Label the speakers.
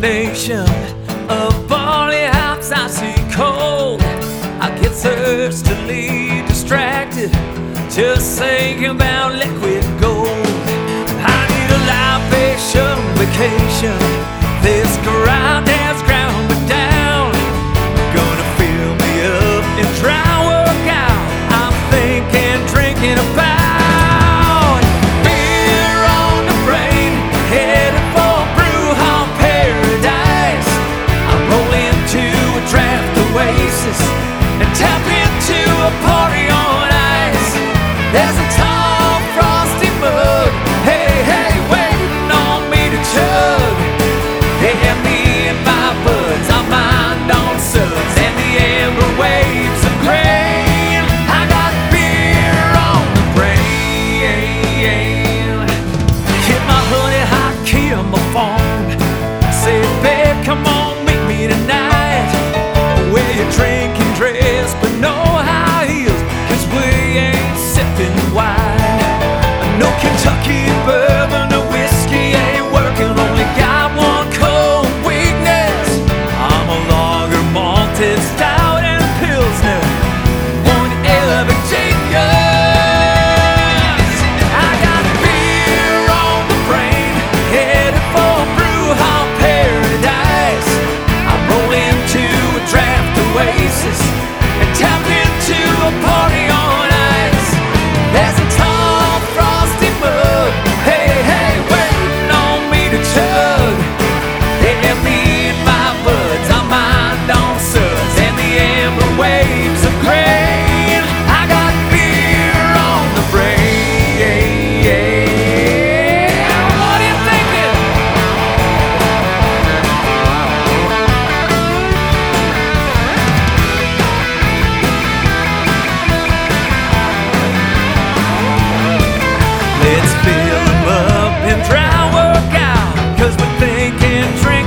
Speaker 1: combination of barley hops, icy cold. I get thirstily distracted, just thinking about liquid gold. I need a libation vacation. This grind has ground me down. Gonna fill me up and dry workout. I'm thinking, drinking about beer on the brain, headed for brew hall paradise. I roll into a draft oasis and tap into a party on ice. There's a tall frosty mug, hey, hey, waiting on me to chug. Yeah, me and my buds, our mind on suds, and the amber waves of grain. I got beer on the brain. Hit my honey hot Kimber farm. Say, babe, come on, meet me tonight. Wear your drinking dress, but no high heels, 'cause we ain't sipping wine. No Kentucky bourbon or whiskey ain't working, only got one cold weakness. I'm a lager, malted stout, and pilsner, one Arabic genius. I got beer on the brain, headed for brew hall paradise. I roll into a draft oasis and tap into a party on ice. There's a tall frosty mug, hey, hey, waiting on me to chug. Yeah, me and my buds, our mind on suds, and the amber waves of grain. I got beer on the brain. What are you thinking? Let's fill 'em up and dry work out, 'cause we're thinking,